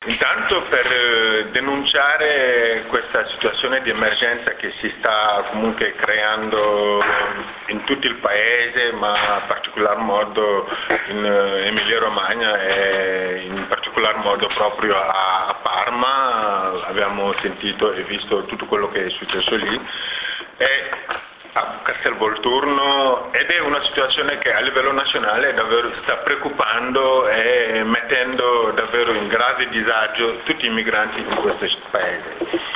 Intanto per denunciare questa situazione di emergenza che si sta comunque creando in tutto il paese, ma in particolar modo in Emilia-Romagna e in particolar modo proprio a Parma, abbiamo sentito e visto tutto quello che è successo lì. A Castelvolturno, ed è una situazione che a livello nazionale davvero sta preoccupando e mettendo davvero in grave disagio tutti i migranti in questo paese.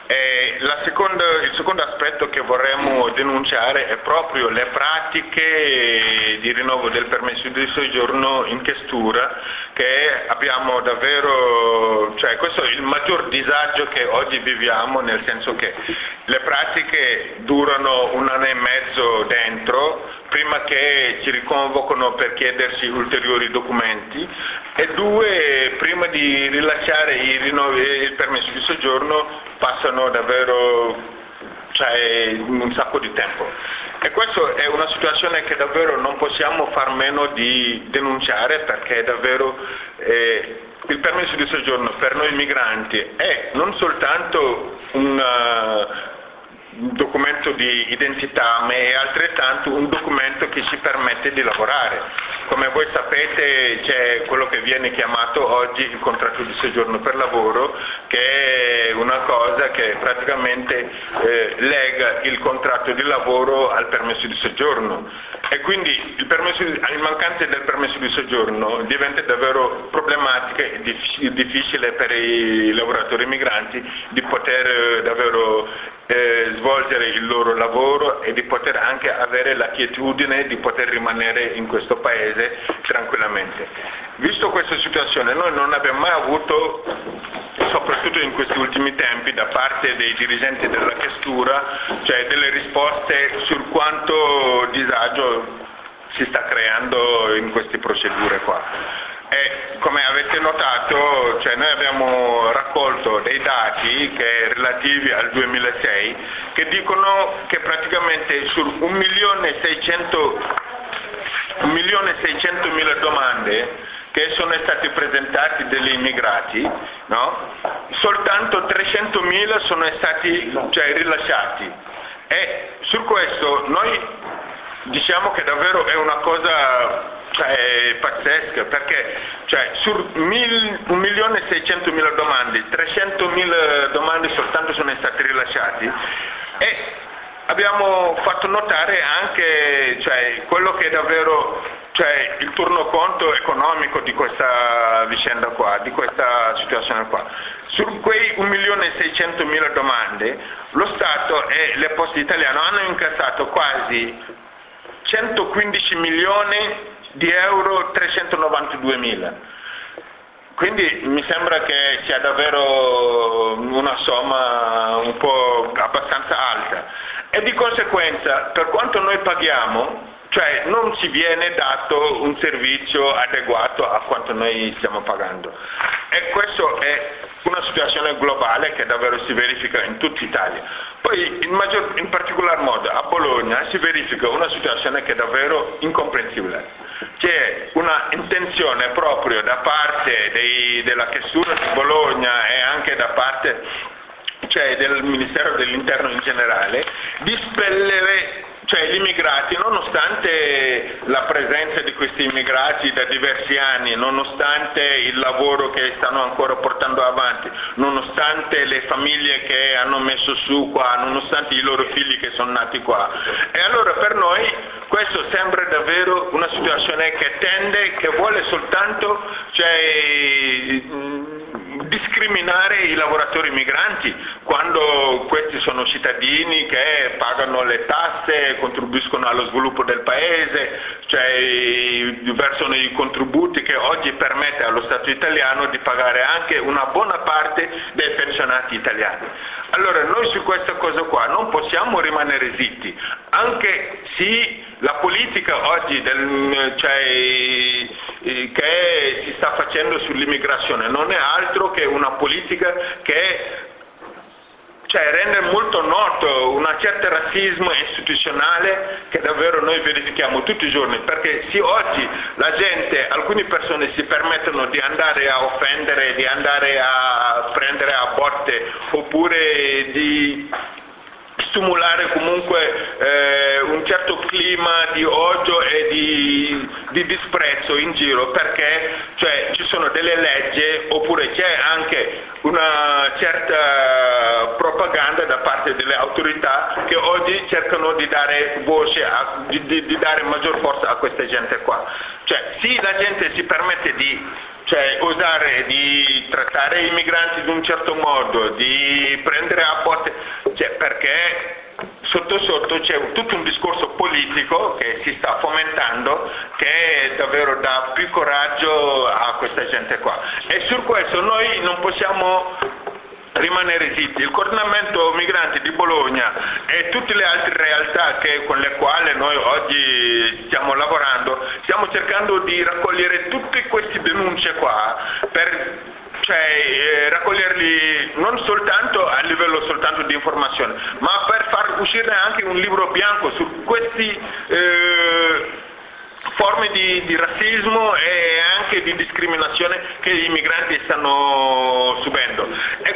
Il secondo aspetto che vorremmo denunciare è proprio le pratiche di rinnovo del permesso di soggiorno in questura, che abbiamo davvero, cioè questo è il maggior disagio che oggi viviamo, nel senso che le pratiche durano un anno e mezzo dentro, prima che ci riconvocano per chiedersi ulteriori documenti, e due, prima di rilasciare il permesso di soggiorno passano davvero un sacco di tempo. E questa è una situazione che davvero non possiamo far meno di denunciare, perché davvero il permesso di soggiorno per noi migranti è non soltanto un documento di identità, ma è altrettanto un documento che ci permette di lavorare. Come voi sapete c'è quello che viene chiamato oggi il contratto di soggiorno per lavoro, che è una cosa che praticamente lega il contratto di lavoro al permesso di soggiorno, e quindi il mancanza del permesso di soggiorno diventa davvero problematica e difficile per i lavoratori migranti di poter davvero svolgere il loro lavoro e di poter anche avere la quietudine di poter rimanere in questo paese tranquillamente. Visto questa situazione, noi non abbiamo mai avuto, soprattutto in questi ultimi tempi, da parte dei dirigenti della questura, cioè delle risposte sul quanto disagio si sta creando in queste procedure qua. E come avete notato, noi abbiamo raccolto dei dati relativi al 2006 che dicono che praticamente su 1.600.000 domande che sono stati presentati dagli immigrati, no? Soltanto 300.000 sono stati rilasciati. E su questo noi diciamo che davvero è una cosa pazzesca, perché su 1.600.000 domande, 300.000 domande soltanto sono state rilasciate, e abbiamo fatto notare anche quello che è davvero il tornoconto economico di questa vicenda qua, di questa situazione qua. Su quei 1.600.000 domande lo Stato e le Poste Italiane hanno incassato quasi 115 milioni di euro, 392.000. Quindi mi sembra che sia davvero una somma un po' abbastanza alta, e di conseguenza per quanto noi paghiamo, non ci viene dato un servizio adeguato a quanto noi stiamo pagando. E questo è una situazione globale che davvero si verifica in tutta Italia. Poi in particolar modo a Bologna si verifica una situazione che è davvero incomprensibile. C'è una intenzione proprio da parte della questura di Bologna e anche da parte del Ministero dell'Interno in generale di spellere gli immigrati, nonostante la presenza di questi immigrati da diversi anni, nonostante il lavoro che stanno ancora portando avanti, nonostante le famiglie che hanno messo su qua, nonostante i loro figli che sono nati qua. E allora per noi questo sembra davvero una situazione che vuole soltanto discriminare i lavoratori migranti, quando questi sono cittadini che pagano le tasse, contribuiscono allo sviluppo del paese, versano i contributi che oggi permette allo Stato italiano di pagare anche una buona parte dei pensionati italiani. Allora noi su questa cosa qua non possiamo rimanere zitti, anche se la politica oggi che si sta facendo sull'immigrazione non è altro che una politica che cioè rende molto noto una certa razzismo istituzionale che davvero noi verifichiamo tutti i giorni, perché sì, oggi la gente, alcune persone si permettono di andare a offendere, di andare a prendere a botte, oppure di stimolare comunque un certo clima di odio e di disprezzo in giro, perché cioè, ci sono delle leggi, oppure c'è anche una certa propaganda da parte delle autorità che oggi cercano di dare voce, di dare maggior forza a questa gente qua. Cioè, sì, la gente si permette di osare di trattare i migranti in un certo modo, di prendere a botte, perché sotto sotto c'è tutto un discorso politico che si sta fomentando, che davvero dà più coraggio a questa gente qua. E su questo noi non possiamo rimanere zitti. Il coordinamento migranti di Bologna e tutte le altre realtà con le quali noi oggi stiamo lavorando, stiamo cercando di raccogliere tutte queste denunce qua per raccoglierli non soltanto a livello soltanto di informazione, ma per far uscire anche un libro bianco su questi forme di razzismo e anche di discriminazione che i migranti stanno subendo. E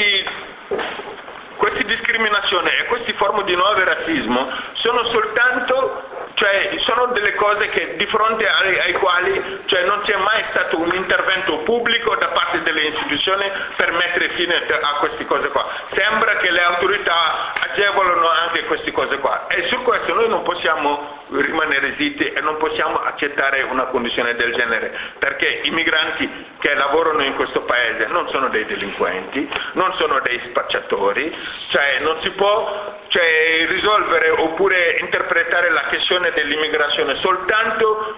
queste discriminazioni e queste forme di nuovo razzismo sono soltanto, sono delle cose che di fronte ai quali non c'è mai stato un intervento pubblico da parte delle istituzioni per mettere fine a queste cose qua. Sembra che le autorità agevolano anche queste cose qua, e su questo noi non possiamo rimanere zitti e non possiamo accettare una condizione del genere, perché i migranti che lavorano in questo paese non sono dei delinquenti, non sono dei spacciatori, non si può risolvere oppure interpretare la questione dell'immigrazione soltanto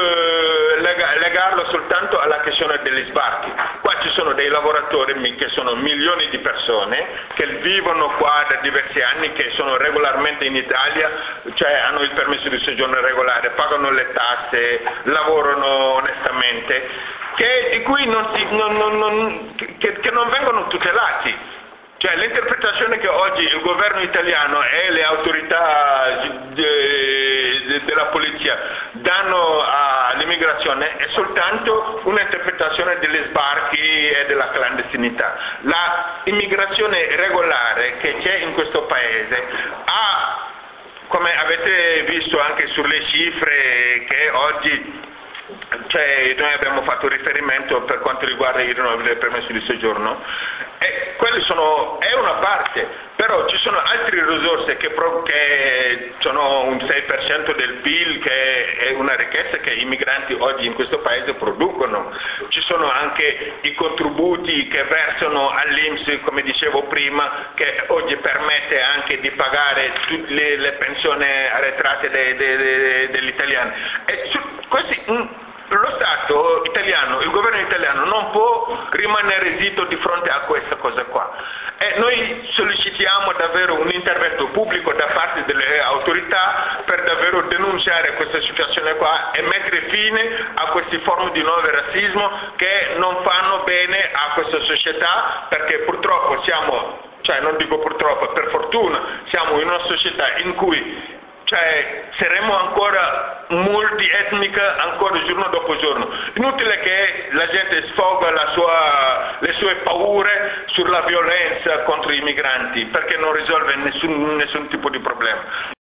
legarlo soltanto alla questione degli sbarchi. Qua ci sono dei lavoratori che sono milioni di persone che vivono qua da diversi anni, che sono regolarmente in Italia, hanno il permesso di soggiorno regolare, pagano le tasse, lavorano onestamente, di cui che non vengono tutelati. L'interpretazione che oggi il governo italiano e le autorità della polizia danno all'immigrazione è soltanto un'interpretazione degli sbarchi e della clandestinità. L'immigrazione regolare che c'è in questo paese come avete visto anche sulle cifre che oggi noi abbiamo fatto riferimento per quanto riguarda i rinnovi del permesso di soggiorno, e quelli è una parte, però ci sono altre risorse che sono un 6% del PIL, che è una ricchezza che i migranti oggi in questo paese producono. Ci sono anche i contributi che versano all'INPS, come dicevo prima, che oggi permette anche di pagare tutte le pensioni arretrate degli italiani. E lo Stato italiano, il governo italiano non può rimanere zitto di fronte a questa cosa qua, e noi sollecitiamo davvero un intervento pubblico da parte delle autorità per davvero denunciare questa situazione qua e mettere fine a queste forme di nuovo razzismo che non fanno bene a questa società, perché purtroppo non dico purtroppo, per fortuna siamo in una società in cui saremo ancora multietnica ancora giorno dopo giorno. Inutile che la gente sfoga le sue paure sulla violenza contro i migranti, perché non risolve nessun tipo di problema.